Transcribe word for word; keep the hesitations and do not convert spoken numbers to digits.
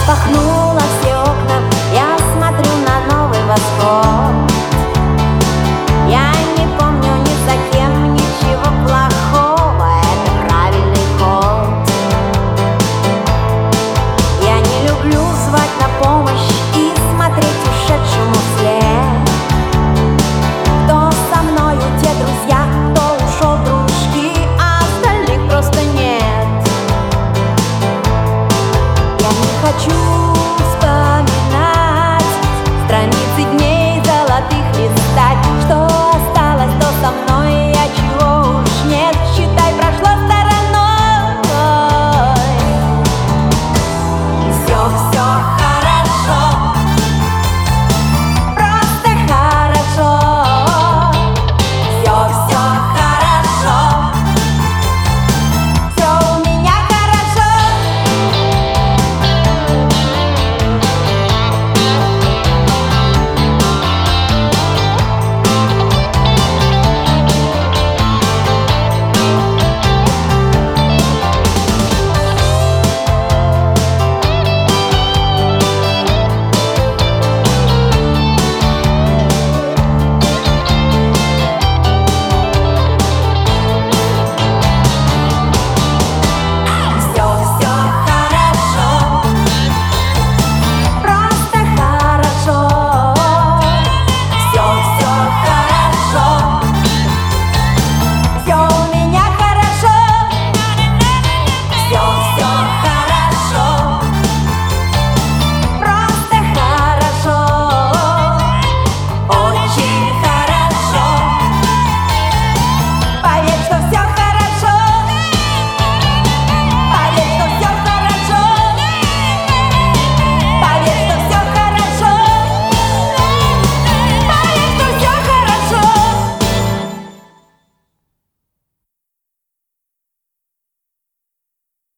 распахнула все окна, я смотрю на новый восход. Я не помню ни за кем ничего плохого, это правильный ход. Я не люблю звать на помощь и смотреть ушедшему вслед. Кто со мною, те друзья, кто ушел, дружки, а остальных просто нет. Я не хочу